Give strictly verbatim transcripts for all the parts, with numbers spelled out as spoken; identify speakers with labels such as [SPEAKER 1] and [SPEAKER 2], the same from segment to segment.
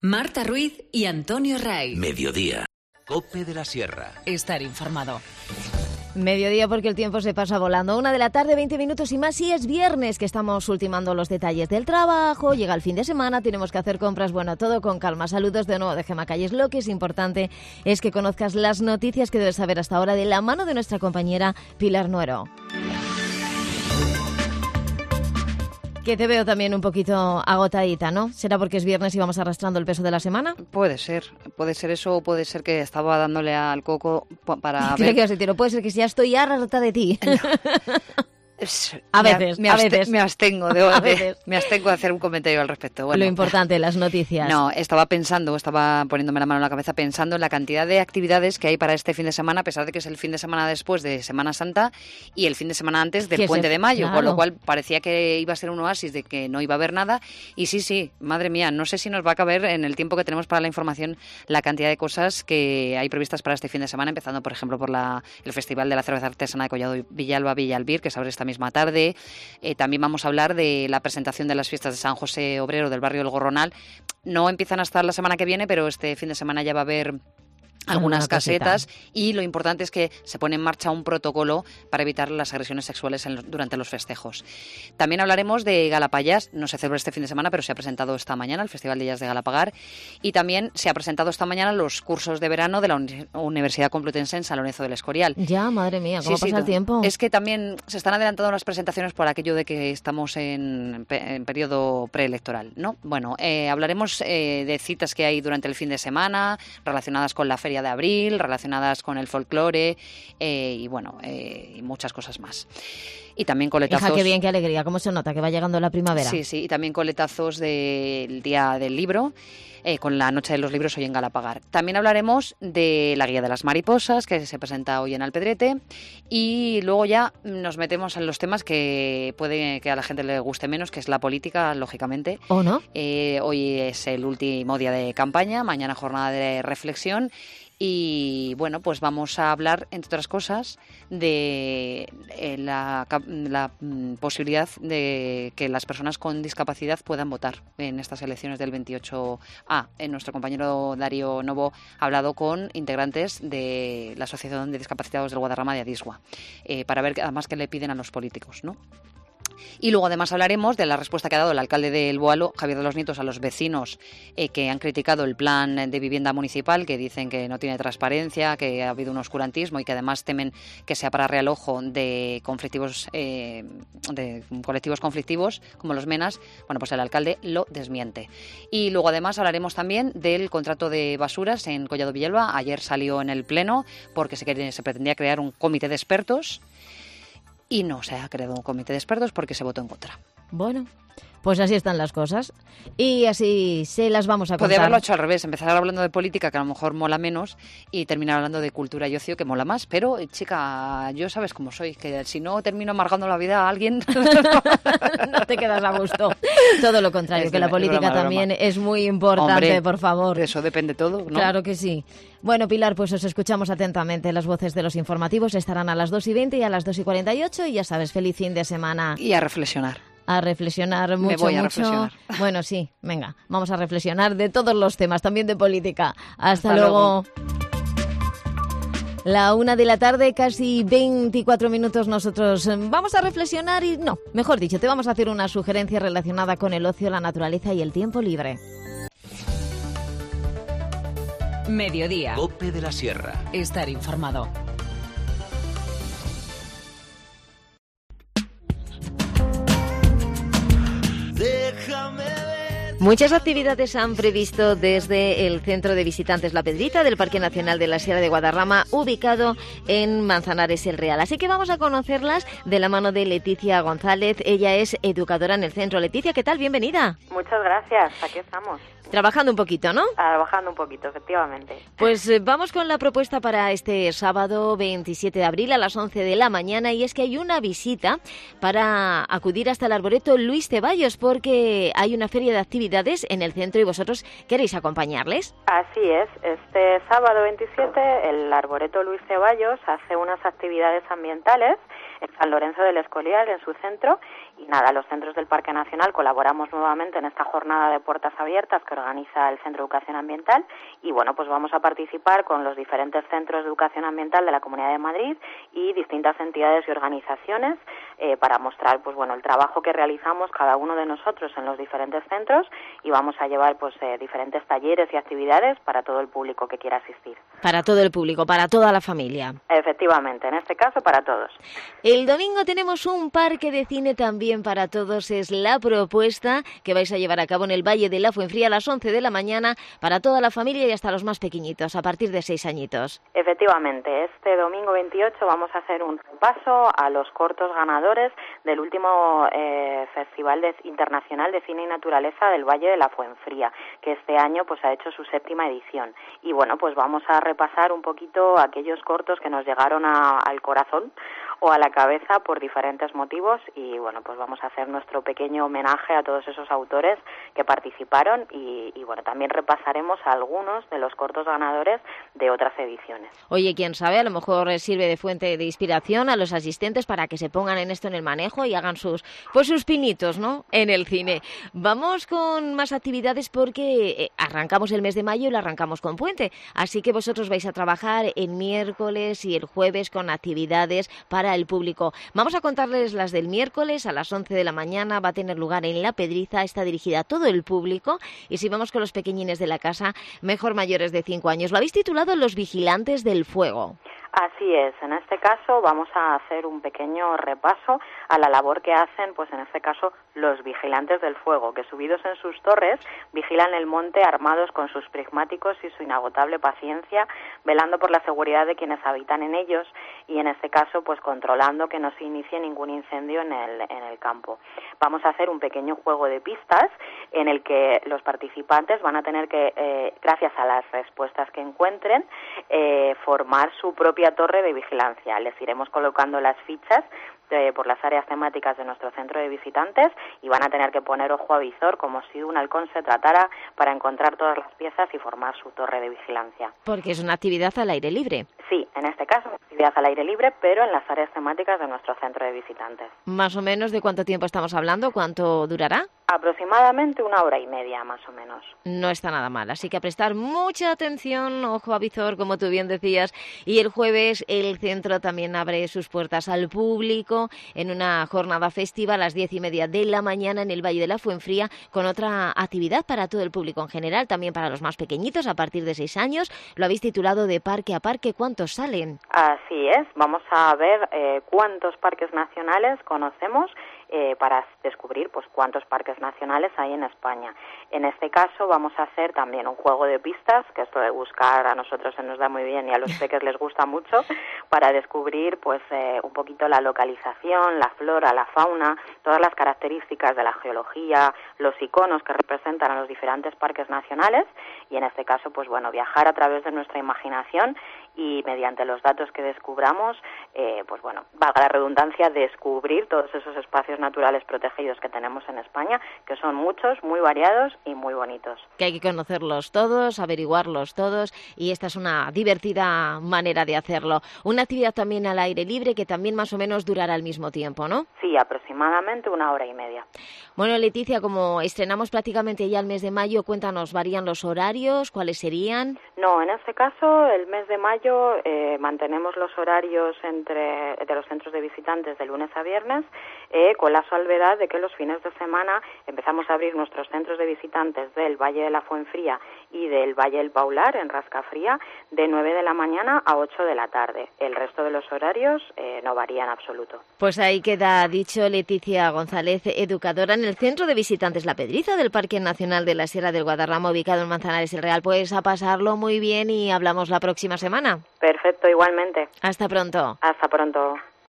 [SPEAKER 1] Marta Ruiz y Antonio Ray.
[SPEAKER 2] Mediodía. COPE de la Sierra.
[SPEAKER 1] Estar informado.
[SPEAKER 3] Mediodía porque el tiempo se pasa volando. Una de la tarde, veinte minutos y más. Y es viernes que estamos ultimando los detalles del trabajo. Llega el fin de semana, tenemos que hacer compras. Bueno, todo con calma. Saludos de nuevo de Gemma Calles. Lo que es importante es que conozcas las noticias que debes saber hasta ahora de la mano de nuestra compañera Pilar Nuero. Que te veo también un poquito agotadita, ¿no? ¿Será porque es viernes y vamos arrastrando el peso de la semana?
[SPEAKER 4] Puede ser, puede ser eso o puede ser que estaba dándole al coco para
[SPEAKER 3] Creo
[SPEAKER 4] ver...
[SPEAKER 3] que vas a decir, puede ser que ya estoy harta de ti.
[SPEAKER 4] No.
[SPEAKER 3] A
[SPEAKER 4] me,
[SPEAKER 3] veces,
[SPEAKER 4] me
[SPEAKER 3] a
[SPEAKER 4] abste-
[SPEAKER 3] veces.
[SPEAKER 4] Me abstengo de,
[SPEAKER 3] A
[SPEAKER 4] de-
[SPEAKER 3] veces.
[SPEAKER 4] me abstengo de hacer un comentario al respecto. Bueno,
[SPEAKER 3] Lo importante, las noticias.
[SPEAKER 4] No, estaba pensando, estaba poniéndome la mano en la cabeza pensando en la cantidad de actividades que hay para este fin de semana, a pesar de que es el fin de semana después de Semana Santa y el fin de semana antes del
[SPEAKER 3] Que
[SPEAKER 4] Puente
[SPEAKER 3] se-
[SPEAKER 4] de Mayo,
[SPEAKER 3] claro.
[SPEAKER 4] con lo cual parecía que iba a ser un oasis de que no iba a haber nada. Y sí, sí, madre mía, no sé si nos va a caber en el tiempo que tenemos para la información la cantidad de cosas que hay previstas para este fin de semana, empezando, por ejemplo, por la, el Festival de la Cerveza Artesana de Collado Villalba Villalbir, que se abre esta misma tarde. Eh, también vamos a hablar de la presentación de las fiestas de San José Obrero del barrio del Gorronal. No empiezan hasta la semana que viene, pero este fin de semana ya va a haber algunas
[SPEAKER 3] Alguna cosita.
[SPEAKER 4] casetas, y lo importante es que se pone en marcha un protocolo para evitar las agresiones sexuales en los- durante los festejos. También hablaremos de Galapayas. No se celebra este fin de semana, pero se ha presentado esta mañana el Festival de Jazz de Galapagar, y también se ha presentado esta mañana los cursos de verano de la Uni- Universidad Complutense en San Lorenzo del Escorial.
[SPEAKER 3] Ya, madre mía, ¿cómo
[SPEAKER 4] Sí, sí,
[SPEAKER 3] pasa el
[SPEAKER 4] no.
[SPEAKER 3] tiempo?
[SPEAKER 4] Es que también se están adelantando las presentaciones por aquello de que estamos en, pe- en periodo preelectoral, ¿no? Bueno, eh, hablaremos eh, de citas que hay durante el fin de semana, relacionadas con la Feria de Abril, relacionadas con el folclore, eh, y bueno, eh, y muchas cosas más. Y también coletazos...
[SPEAKER 3] Hija, qué bien, qué alegría. ¿Cómo se nota que va llegando la primavera?
[SPEAKER 4] Sí, sí, y también coletazos del Día del Libro, eh, con la Noche de los Libros hoy en Galapagar. También hablaremos de la Guía de las Mariposas, que se presenta hoy en Alpedrete, y luego ya nos metemos en los temas que puede que a la gente le guste menos, que es la política, lógicamente.
[SPEAKER 3] ¿O no?
[SPEAKER 4] Eh, hoy es el último día de campaña, mañana jornada de reflexión. Y bueno, pues vamos a hablar, entre otras cosas, de eh, la, cap- la mm, posibilidad de que las personas con discapacidad puedan votar en estas elecciones del veintiocho A. Eh, nuestro compañero Darío Novo ha hablado con integrantes de la Asociación de Discapacitados del Guadarrama de Adisua, eh, para ver además qué le piden a los políticos, ¿no? Y luego además hablaremos de la respuesta que ha dado el alcalde de El Boalo, Javier de los Nietos, a los vecinos eh, que han criticado el plan de vivienda municipal, que dicen que no tiene transparencia, que ha habido un oscurantismo y que además temen que sea para realojo de conflictivos, eh, de colectivos conflictivos como los MENAS. Bueno, pues el alcalde lo desmiente. Y luego además hablaremos también del contrato de basuras en Collado Villalba. Ayer salió en el Pleno porque se, quería- se pretendía crear un comité de expertos. Y no se ha creado un comité de expertos porque se votó en contra.
[SPEAKER 3] Bueno, pues así están las cosas. Y así se las vamos a contar.
[SPEAKER 4] Podría haberlo hecho al revés, empezar hablando de política, que a lo mejor mola menos, y terminar hablando de cultura y ocio, que mola más. Pero, chica, yo sabes cómo soy, que si no termino amargando la vida a alguien...
[SPEAKER 3] No te quedas a gusto. Todo lo contrario,
[SPEAKER 4] Es
[SPEAKER 3] que la
[SPEAKER 4] broma,
[SPEAKER 3] política
[SPEAKER 4] es broma, es
[SPEAKER 3] también
[SPEAKER 4] broma.
[SPEAKER 3] es muy importante,
[SPEAKER 4] Hombre,
[SPEAKER 3] por favor.
[SPEAKER 4] De eso depende todo, ¿no?
[SPEAKER 3] Claro que sí. Bueno, Pilar, pues os escuchamos atentamente. Las voces de los informativos estarán a las dos y veinte y a las dos y cuarenta y ocho. Y ya sabes, feliz fin de semana.
[SPEAKER 4] Y a reflexionar.
[SPEAKER 3] A reflexionar
[SPEAKER 4] Me
[SPEAKER 3] mucho,
[SPEAKER 4] voy a
[SPEAKER 3] mucho.
[SPEAKER 4] reflexionar.
[SPEAKER 3] Bueno, sí, venga, vamos a reflexionar de todos los temas, también de política. Hasta,
[SPEAKER 4] Hasta
[SPEAKER 3] luego. La una de la tarde, casi veinticuatro minutos, nosotros eh, vamos a reflexionar y no, mejor dicho, te vamos a hacer una sugerencia relacionada con el ocio, la naturaleza y el tiempo libre.
[SPEAKER 1] Mediodía.
[SPEAKER 2] COPE de la Sierra.
[SPEAKER 1] Estar informado.
[SPEAKER 3] Muchas actividades han previsto desde el Centro de Visitantes La Pedrita del Parque Nacional de la Sierra de Guadarrama, ubicado en Manzanares el Real. Así que vamos a conocerlas de la mano de Leticia González. Ella es educadora en el centro. Leticia, ¿qué tal? Bienvenida.
[SPEAKER 5] Muchas gracias, aquí estamos.
[SPEAKER 3] Trabajando un poquito, ¿no?
[SPEAKER 5] Trabajando un poquito, efectivamente.
[SPEAKER 3] Pues eh, vamos con la propuesta para este sábado veintisiete de abril a las once de la mañana, y es que hay una visita para acudir hasta el arboreto Luis Ceballos, porque hay una feria de actividades en el centro y vosotros queréis acompañarles.
[SPEAKER 5] Así es, este sábado veintisiete el arboreto Luis Ceballos hace unas actividades ambientales en San Lorenzo del Escorial, en su centro. Y nada, los centros del Parque Nacional colaboramos nuevamente en esta jornada de puertas abiertas que organiza el Centro de Educación Ambiental. Y bueno, pues vamos a participar con los diferentes centros de educación ambiental de la Comunidad de Madrid y distintas entidades y organizaciones eh, para mostrar pues bueno el trabajo que realizamos cada uno de nosotros en los diferentes centros, y vamos a llevar pues eh, diferentes talleres y actividades para todo el público que quiera asistir.
[SPEAKER 3] Para todo el público, para toda la familia.
[SPEAKER 5] Efectivamente, en este caso para todos.
[SPEAKER 3] El domingo tenemos un parque de cine también para todos. Es la propuesta que vais a llevar a cabo en el Valle de la Fuenfría a las once de la mañana para toda la familia y hasta los más pequeñitos, a partir de seis añitos.
[SPEAKER 5] Efectivamente, este domingo veintiocho vamos a hacer un repaso a los cortos ganadores del último eh, Festival de, Internacional de Cine y Naturaleza del Valle de la Fuenfría, que este año pues ha hecho su séptima edición. Y bueno, pues vamos a repasar un poquito aquellos cortos que nos llegaron a, al corazón o a la cabeza por diferentes motivos, y bueno, pues vamos a hacer nuestro pequeño homenaje a todos esos autores que participaron y, y bueno, también repasaremos algunos de los cortos ganadores de otras ediciones.
[SPEAKER 3] Oye, quién sabe, a lo mejor sirve de fuente de inspiración a los asistentes para que se pongan en esto en el manejo y hagan sus pues sus pinitos, ¿no?, en el cine. Vamos con más actividades porque arrancamos el mes de mayo y lo arrancamos con puente, así que vosotros vais a trabajar el miércoles y el jueves con actividades para el público. Vamos a contarles las del miércoles a las once de la mañana. Va a tener lugar en La Pedriza, está dirigida a todo el público, y si vamos con los pequeñines de la casa, mejor mayores de cinco años. Lo habéis titulado Los Vigilantes del Fuego.
[SPEAKER 5] Así es, en este caso vamos a hacer un pequeño repaso a la labor que hacen, pues en este caso, los vigilantes del fuego, que subidos en sus torres vigilan el monte armados con sus prismáticos y su inagotable paciencia, velando por la seguridad de quienes habitan en ellos y en este caso pues controlando que no se inicie ningún incendio en el, en el campo. Vamos a hacer un pequeño juego de pistas en el que los participantes van a tener que, eh, gracias a las respuestas que encuentren, eh, formar su propia torre de vigilancia. Les iremos colocando las fichas de, por las áreas temáticas de nuestro centro de visitantes, y van a tener que poner ojo a visor como si un halcón se tratara para encontrar todas las piezas y formar su torre de vigilancia.
[SPEAKER 3] Porque es una actividad al aire libre.
[SPEAKER 5] Sí, en este caso una actividad al aire libre, pero en las áreas temáticas de nuestro centro de visitantes.
[SPEAKER 3] ¿Más o menos de cuánto tiempo estamos hablando? ¿Cuánto durará?
[SPEAKER 5] Aproximadamente una hora y media, más o menos.
[SPEAKER 3] No está nada mal, así que a prestar mucha atención, ojo a visor, como tú bien decías. Y el jueves el centro también abre sus puertas al público en una jornada festiva a las diez y media de la mañana en el Valle de la Fuenfría, con otra actividad para todo el público en general, también para los más pequeñitos a partir de seis años. Lo habéis titulado de Parque a Parque. ¿Cuántos salen?
[SPEAKER 5] Así es, vamos a ver eh, cuántos parques nacionales conocemos eh, para descubrir pues cuántos parques nacionales hay en España. En este caso vamos a hacer también un juego de pistas, que esto de buscar a nosotros se nos da muy bien y a los peques les gusta mucho, para descubrir pues eh, un poquito la localización, la flora, la fauna, todas las características de la geología, los iconos que representan a los diferentes parques nacionales, y en este caso pues bueno, viajar a través de nuestra imaginación y mediante los datos que descubramos, eh, pues bueno, valga la redundancia, descubrir todos esos espacios naturales protegidos que tenemos en España, que son muchos, muy variados y muy bonitos.
[SPEAKER 3] Que hay que conocerlos todos, averiguarlos todos, y esta es una divertida manera de hacerlo. Una actividad también al aire libre que también más o menos durará al mismo tiempo, ¿no?
[SPEAKER 5] Sí, aproximadamente una hora y media.
[SPEAKER 3] Bueno, Leticia, como estrenamos prácticamente ya el mes de mayo, cuéntanos, ¿varían los horarios? ¿Cuáles serían?
[SPEAKER 5] No, en este caso, el mes de mayo eh, mantenemos los horarios entre de los centros de visitantes de lunes a viernes, eh, con la salvedad de que los fines de semana empezamos a abrir nuestros centros de visitantes del Valle de la Fuenfría y del Valle del Paular, en Rascafría, de nueve de la mañana a ocho de la tarde. El resto de los horarios eh, no varía en absoluto.
[SPEAKER 3] Pues ahí queda dicho. Leticia González, educadora en el Centro de Visitantes La Pedriza del Parque Nacional de la Sierra del Guadarrama, ubicado en Manzanares el Real. Pues a pasarlo muy bien y hablamos la próxima semana.
[SPEAKER 5] Perfecto, igualmente.
[SPEAKER 3] Hasta pronto.
[SPEAKER 5] Hasta pronto.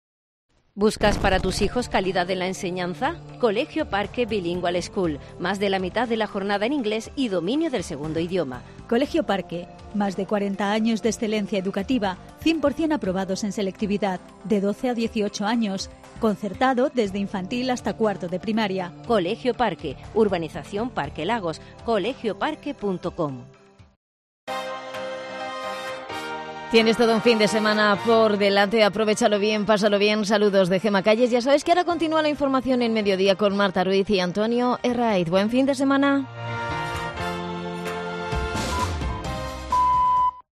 [SPEAKER 6] ¿Buscas para tus hijos calidad en la enseñanza? Colegio Parque Bilingual School. Más de la mitad de la jornada en inglés y dominio del segundo idioma.
[SPEAKER 7] Colegio Parque. Más de cuarenta años de excelencia educativa, cien por ciento aprobados en selectividad, de doce a dieciocho años. Concertado desde infantil hasta cuarto de primaria.
[SPEAKER 6] Colegio Parque. Urbanización Parque Lagos. colegio parque punto com.
[SPEAKER 3] Tienes todo un fin de semana por delante, aprovéchalo bien, pásalo bien. Saludos de Gema Calles. Ya sabes que ahora continúa la información en Mediodía con Marta Ruiz y Antonio Herraiz. Buen fin de semana.